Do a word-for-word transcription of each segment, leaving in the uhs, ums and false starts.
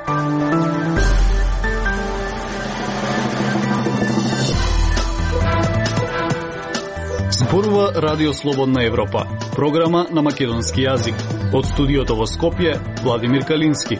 Зборува Радио Слободна Европа, програма на македонски јазик. Од студиото во Скопје, Владимир Калински.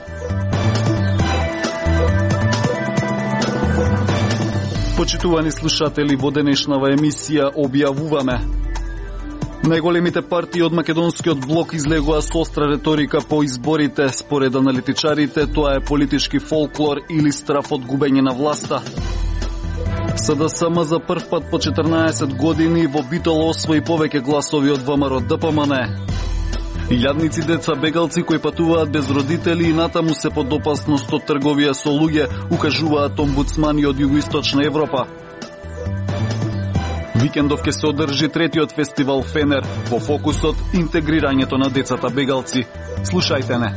Почитувани слушатели, во денешнава емисија објавуваме: најголемите партии од македонскиот блок излегува со остра реторика по изборите. Според аналитичарите, тоа е политички фолклор или страф од губење на власта. СДСМ за прв пат по четрнаесет години во Битола освои повеќе гласови од ВМРО Д П М Н. Илјадници деца бегалци кои патуваат без родители и натаму се под опасност од трговија со луѓе, укажуваат омбудсмани од Југоисточна Европа. Викендов ќе се одржи третиот фестивал Фенер, во фокусот интегрирањето на децата бегалци. Слушајте не.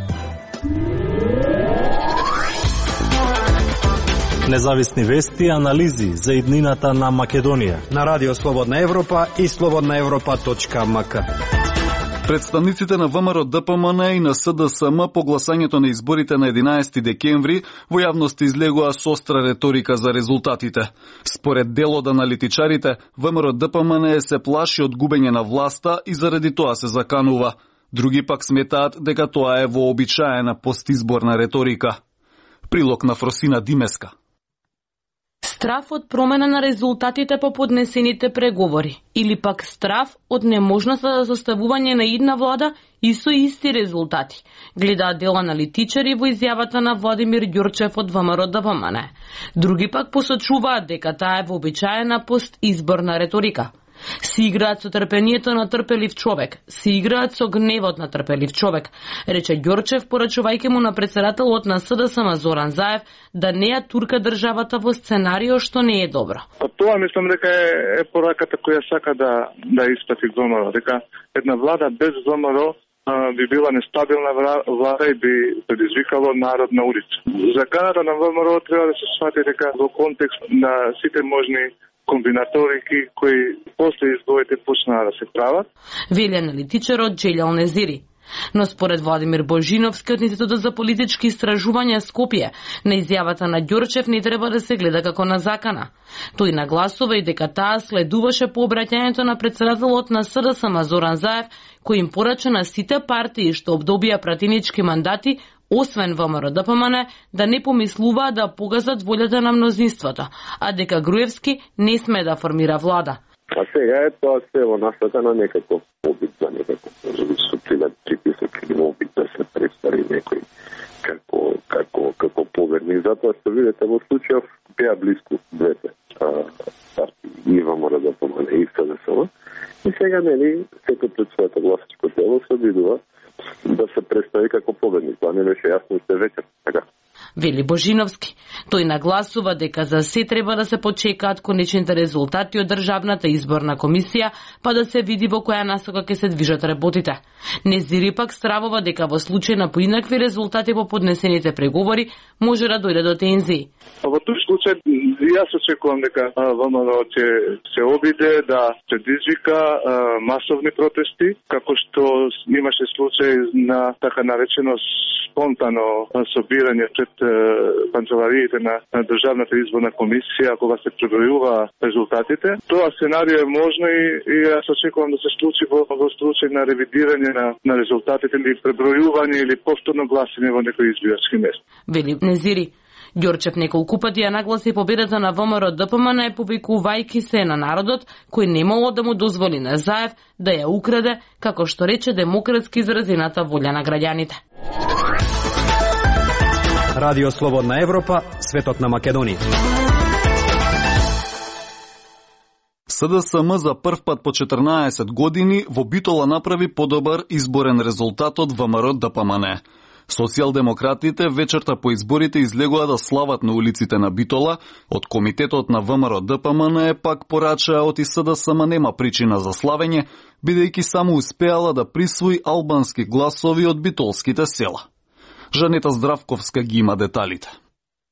Независни вести и анализи за иднината на Македонија на Радио Слободна Европа и слободна европа точка м к. Представниците на ВМРО Д П М Н и на СДСМ по гласањето на изборите на единаесети декември во јавност излегува со остра реторика за резултатите. Според дел од аналитичарите, ВМРО Д П М Н се плаши од губење на власта и заради тоа се заканува. Други пак сметаат дека тоа е вообичаена постизборна реторика. Прилог на Фросина Димеска. Страф од промена на резултатите по поднесените преговори или пак страф од неможноста за составување на идна влада и со исти резултати, гледаат дел аналитичари во изјавата на Владимир Ѓурчев од ВМРО Д П М Н. Други пак посочуваат дека таа е вообичаена постизборна реторика. Си играат со трпението на трпелив човек, си играат со гневот на трпелив човек, рече Ѓорчев, порачувајќи му на председателот на СДСМ Зоран Заев да не ја турка државата во сценарио што не е добро. Па тоа мислам дека е, е пораката која сака да да испрати ВМРО, дека една влада без ВМРО би била нестабилна влада и би предизвикало народ на улица. Заканата на ВМРО треба да се свати дека во контекст на сите можни комбинаторики кои после изборите почнаа да се прават. Вели аналитичарот Джелјал Незири. Но според Владимир Божиновски од Институтот за политички истражувања Скопје, на изјавата на Ѓорчев не треба да се гледа како на закана. Тој нагласува и дека таа следуваше по обраќањето на председателот на СДСМ Зоран Заев, кој им порача на сите партии што обдобија пратенички мандати, освен ВМРО Д П М Н, да не помислуваат да погазат волјата на мнозинството, а дека Груевски не сме да формира влада. А сега е тоа се во насока на некако обид за некако, може би сутрина притисок или обид да се представи некој како, како, како победник. Затоа што видите во случајов беа близко двете партии, и ВМРО Д П М Н и СДСМ. И сега нели секој пред своето гласачко тело се обидува да се представи како победник. Тоа не беше јасно уште вечер, така. Вели Божиновски. Тој нагласува дека за се треба да се почекаат конечните резултати од Државната изборна комисија, па да се види во која насока ќе се движат работите. Незири пак стравува дека во случај на поинакви резултати по поднесените преговори може да дојде до тензии. Во тој случај јас очекувам дека ВМРО ќе се обиде да предизвика масовни протести, како што имаше случај на така наречено спонтано собирање пред канцелариите на Државната изборна комисија кога се пребројува резултатите. Тоа сценарио е можно и, и јас очекувам да се случи во, во случај на ревидирање на, на резултатите или пребројување или повторно гласање во некој избирачки место. Вели Незири. Ѓорчев неколку пати ја нагласи победата на ВМРО Д П М Н, повикувајќи се на народот кој немало да му дозволи на Заев да ја украде, како што рече демократски изразената волја на граѓаните. Радио Слободна Европа, светот на Македонија. СДСМ за прв пат по четрнаесет години во Битола направи подобар изборен резултат од ВМРО Д П М Н. Социјалдемократите вечерта по изборите излегува да слават на улиците на Битола, од комитетот на ВМРО Д П М Н пак порачаа од и СДСМ нема причина за славење, бидејќи само успеала да присвои албански гласови од битолските села. Жанета Здравковска ги има деталите.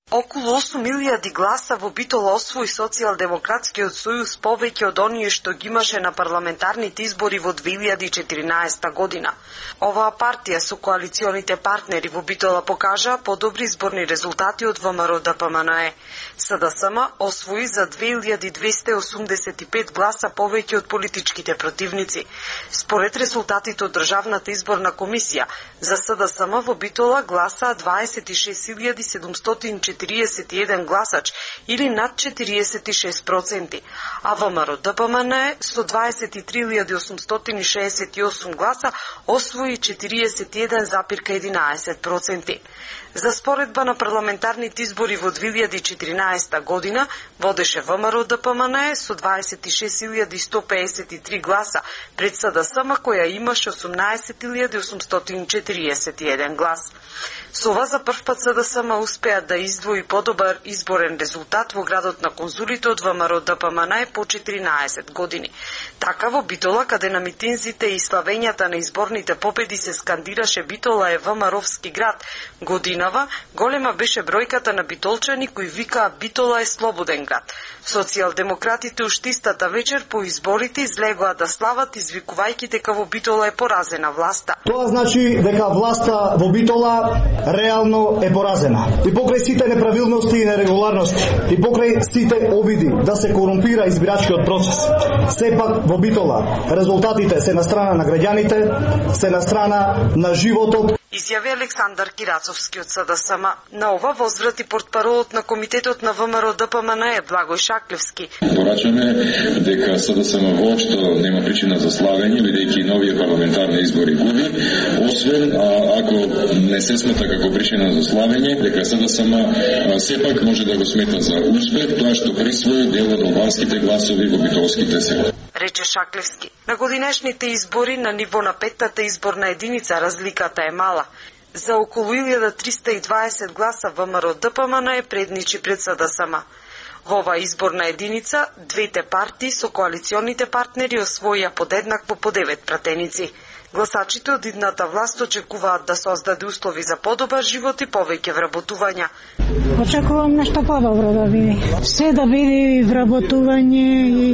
Околу осум илјади гласа во Битола освои Социјалдемократскиот сојуз повеќе од оние што ги имаше на парламентарните избори во две илјади и четиринаесетта година. Оваа партија со коалиционите партнери во Битола покажа подобри изборни резултати од ВМРО Д П М Н Е. С Д С М освои за две илјади двесте осумдесет и пет гласа повеќе од политичките противници. Според резултатите од Државната изборна комисија, за С Д С М во Битола гласаа дваесет и шест илјади седумстотини четириесет и еден гласач или над четириесет и шест проценти, а ВМРО Д П М Н Е со дваесет и три илјади осумстотини шеесет и осум гласа освои четириесет и еден зарез единаесет проценти. За споредба на парламентарните избори во две илјади и четиринаесетта година водеше ВМРО Д П М Н Е со дваесет и шест илјади сто пеесет и три гласа пред С Д С М која имаше осумнаесет илјади осумстотини четириесет и еден глас. Со ова за прв пат С Д С М успеа да издвои подобар изборен резултат во градот на конзулите од ВМРО Д П М Н Е по четиринаесет години. Така во Битола, каде на митинзите и славењата на изборните победи се скандираше Битола е ВМРО-вски град, годинава голема беше бројката на битолчани кои викаа Битола е слободен град. Социјалдемократите уште истата вечер по изборите излегоа да слават извикувајќи дека во Битола е поразена власта. Тоа значи дека власта во Битола реално е поразена. И покрај сите неправилности и нерегуларности, и покрај сите обиди да се корумпира избирачкиот процес, сепак во Битола резултатите се на страна на граѓаните, се на страна на животот. Изјави Александар Кирацовски од С Д С М. На ова возврати портпаролот на комитетот на ВМРО Д П М Н Е Благој Шаклевски. Порачаме дека С Д С М воопшто нема причина за славење, бидејќи новите парламентарни избори губи, освен а, ако не се смета како причина за славење, дека С Д С М сепак може да го смета за успех тоа што присвои дел од албанските гласови во битолските села. Рече Шаклевски. На годинешните избори на ниво на петтата изборна единица разликата е мала. За околу илјада триста и дваесет гласа ВМРО Д П М Н Е предничи пред С Д С М. Во оваа изборна единица, двете партии со коалиционите партнери освоија подеднакво по девет пратеници. Гласачите од идната власт очекуваат да создаде услови за подобар живот и повеќе вработувања. Очекувам нешто подобро да биде. Се да биде вработување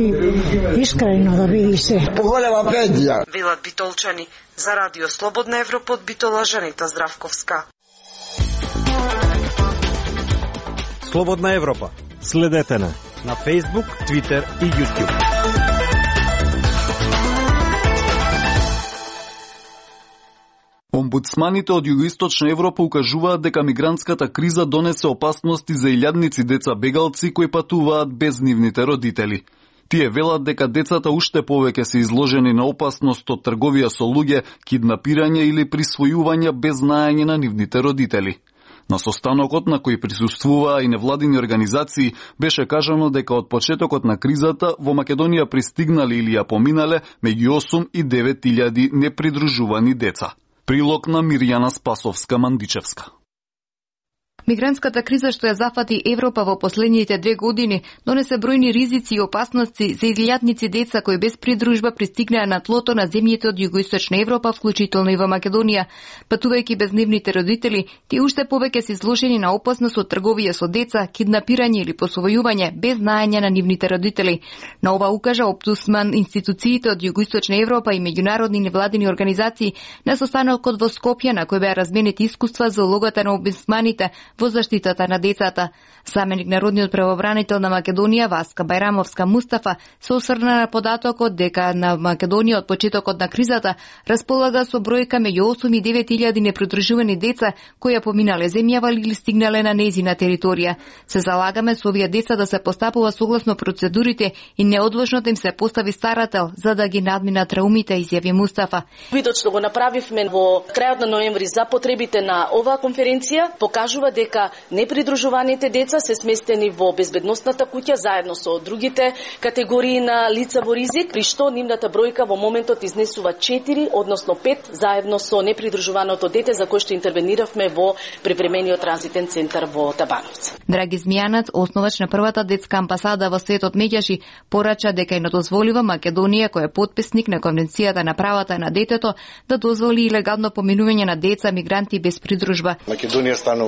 и искрено да биде се. Поголема пензија. Велат битолчани. За Радио Слободна Европа од Битола Жанета Здравковска. Слободна Европа. Следете на на Facebook, Twitter и YouTube. Омбудсманите од Југоисточна Европа укажуваат дека мигрантската криза донесе опасности за илјадници деца бегалци кои патуваат без нивните родители. Тие велат дека децата уште повеќе се изложени на опасност од трговија со луѓе, киднапирање или присвојување без знаење на нивните родители. На состанокот на кој присуствуваа и невладини организации беше кажано дека од почетокот на кризата во Македонија пристигнале или ја поминале меѓу осум и девет илјади непридружувани деца. Прилог на Мирјана Спасовска-Мандичевска. Мигрантската криза што ја зафати Европа во последните две години донесе бројни ризици и опасности за илјадници деца кои без придружба пристигнаа на тлото на земјите од Југоисточна Европа, вклучително и во Македонија. Патувајќи без нивните родители, тие уште повеќе се изложени на опасност од трговија со деца, киднапирање или посвојување без знаење на нивните родители. На ова укажа омбудсман институциите од Југоисточна Европа и меѓународни невладини организации на состанокот во Скопје на кој беа разменети искуства за улогата на омбудсманите во заштитата на децата. Заменик народниот правобранител на Македонија Васка Бајрамовска Мустафа се осврна на податокот дека на Македонија од почетокот на кризата располага со бројка меѓу осум и девет илјади непридружувани деца кои ја поминале земјава или стигнале на нејзина територија. Се залагаме со овие деца да се постапува согласно процедурите и неодлучно да им се постави старател за да ги надминат траумите, изјави Мустафа. Видот што го направивме во крајот на ноември за потребите на оваа конференција покажува дека непридружуваните деца се сместени во безбедносната куќа заедно со другите категории на лица во ризик, при што нивната бројка во моментот изнесува четири, односно пет, заедно со непридружуваното дете за кој што интервениравме во припремениот транзитен центар во Табановци. Драги Змијанац, основач на првата детска амбасада во светот Меѓаши, порача дека и не дозволива Македонија, која е потписник на Конвенцијата на правата на детето, да дозволи илегално поминување на деца мигранти без придружба. Македонија станува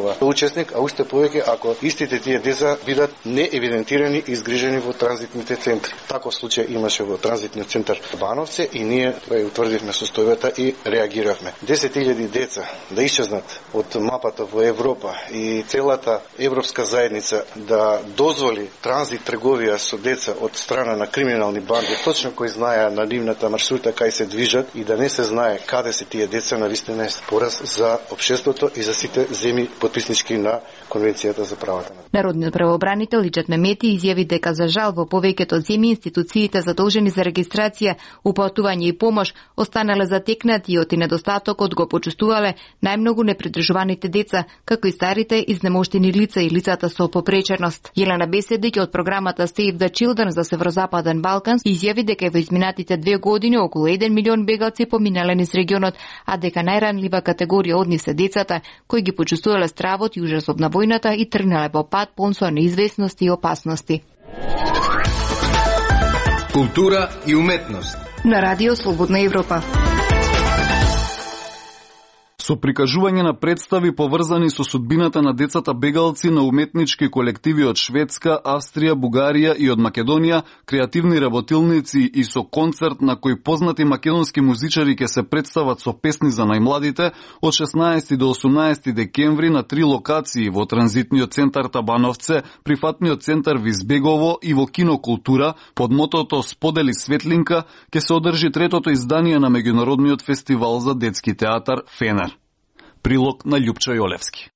учесник, а уште повеќе ако истите тие деца бидат неевидентирани и изгрижени во транзитните центри. Таков случај имаше во транзитниот центар Бановце и ние ја утврдивме состојбата и реагиравме. десет илјади деца да исчезнат од мапата во Европа и целата европска заедница да дозволи транзит трговија со деца од страна на криминални банди, точно кои знаеа на нивната маршрута кај се движат и да не се знае каде се тие деца, навистина е пораз за општеството и за сите земји потписнички на Конвенцијата за правата на. Народниот правобранител Личат Мемети изјави дека за жал во повеќето земји институциите задолжени за регистрација, упатување и помош останале затекнати и од недостатокот го почувствувале најмногу непридржуваните деца, како и старите изнемоштени лица и лицата со попреченост. Јелена Беседик од програмата Save the Children за Северозападен Балкан изјави дека во изминатите две години околу еден милион бегалци поминале низ регионот, а дека најранлива категорија од нив се децата, кои ги почувствувале стравот и ужасот на војната и тргнале во пат пун со неизвестности и опасности. Култура и уметност на Радио Слободна Европа. Со прикажување на представи поврзани со судбината на децата бегалци на уметнички колективи од Шведска, Австрија, Бугарија и од Македонија, креативни работилници и со концерт на кој познати македонски музичари ќе се представат со песни за најмладите, од шеснаесети до осумнаесети декември на три локации во транзитниот центар Табановце, прифатниот центар Визбегово и во Кино Култура, под мотото Сподели светлинка, ќе се одржи третото издание на меѓународниот фестивал за детски театар Фенер. Прилог на Љупчо Јолевски.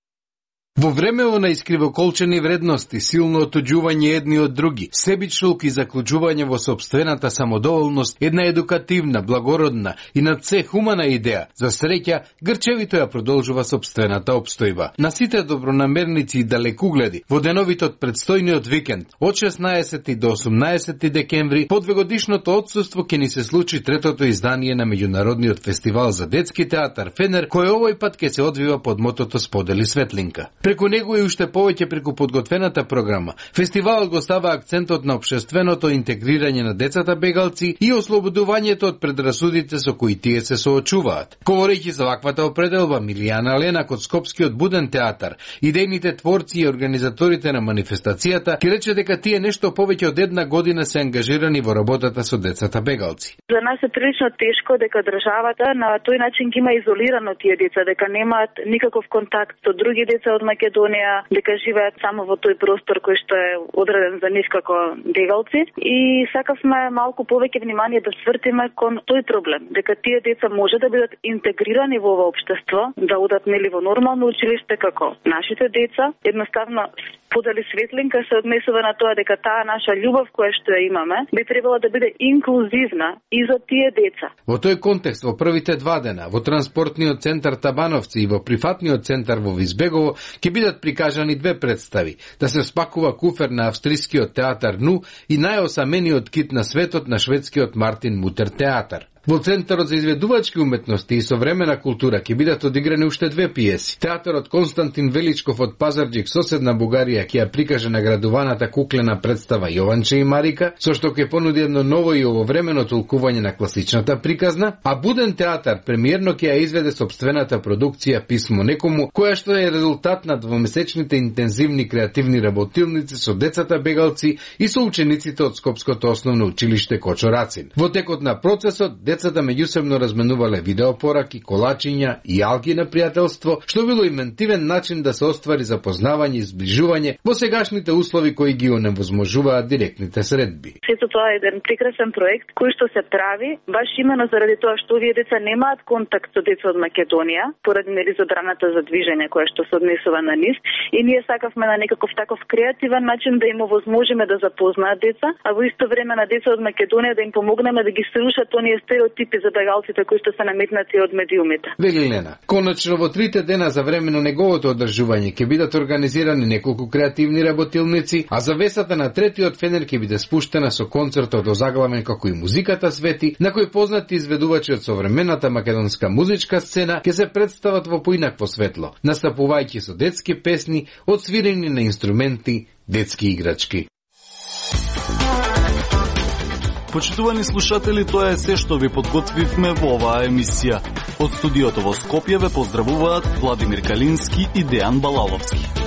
Во времево на искривоколчени вредности, силно отуѓување едни од други, себичлук и заклучување во сопствената самодоволност, една едукативна, благородна и над се хумана идеја, за среќа, Грчевито ја продолжува сопствената обстојба. На сите добронамерници и далекугледи, во деновите од предстојниот викенд, од шеснаесети до осумнаесети декември, по двегодишното отсуство ќе ни се случи третото издание на меѓународниот фестивал за детски театар Фенер, кој овој пат ќе се одвива под мотото Сподели светлинка. Преку него и уште повеќе преку подготвената програма, фестивалот го става акцентот на општественото интегрирање на децата бегалци и ослободувањето од предрасудите со кои тие се соочуваат. Говорејќи за ваквата определба, Милијана Ленак од Скопскиот Буден театар, идејните творци и организаторите на манифестацијата, ќе рече дека тие нешто повеќе од една година се ангажирани во работата со децата бегалци. За нас е прилично тешко дека државата на тој начин ги има изолирано тие деца, дека немаат никаков контакт со други деца од Македонија, дека живеат само во тој простор кој што е одреден за нив како бегалци, и сакавме малку повеќе внимание да свртиме кон тој проблем, дека тие деца може да бидат интегрирани во ова општество, да одат нели во нормално училиште како нашите деца. Едноставно Сподели светлинка се однесува на тоа дека таа наша љубов која што ја имаме би требала да биде инклузивна и за тие деца. Во тој контекст, во првите два дена, во транспортниот центар Табановци и во прифатниот центар во Визбегово ќе бидат прикажани две представи: да се спакува куфер на австрискиот театар НУ и најосамениот кит на светот на шведскиот Мартин Мутер театар. Во Центарот за изведувачки уметности и современа култура ќе бидат одиграни уште две пиеси. Театарот Константин Величков од Пазарџик, соседна Бугарија, ќе ја прикаже наградуваната куклена представа Јованче и Марика, со што ќе понуди едно ново и ововремено толкување на класичната приказна, а Буден театар премиерно ќе ја изведе сопствената продукција Писмо некому, која што е резултат на двомесечните интензивни креативни работилници со децата бегалци и со учениците од Скопското основно училиште Кочо Рацин. Во текот на процесот, децата меѓусебно разменувале видеопораки, колачиња и алги на пријателство, што било инвентивен начин да се оствари запознавање и зближување во сегашните услови кои ги оневозможуваат директните средби. Сето тоа е еден прекрасен проект кој што се прави баш имено заради тоа што овие деца немаат контакт со деца од Македонија, поради нели забраната за движење која што се однесува на нив, и ние сакавме на некаков таков креативен начин да им овозможиме да запознаат деца, а во исто време на деца од Македонија да им помогнеме да ги срушат оние стереотипи за бегалците кои што се наметнати од медиумите. Вели Лена, конечно во трите дена за време на неговото одржување ќе бидат организирани неколку креативни работилници, а завесата на третиот Фенер ќе биде спуштена со концертот озаглавен како и музиката свети, на кој познати изведувачи од современата македонска музичка сцена ќе се представат во поинакво светло, настапувајќи со детски песни од свирени на инструменти, детски играчки. Почитувани слушатели, тоа е се што ви подготвивме во оваа емисија. Од студиото во Скопје ве поздравуваат Владимир Калински и Дејан Балаловски.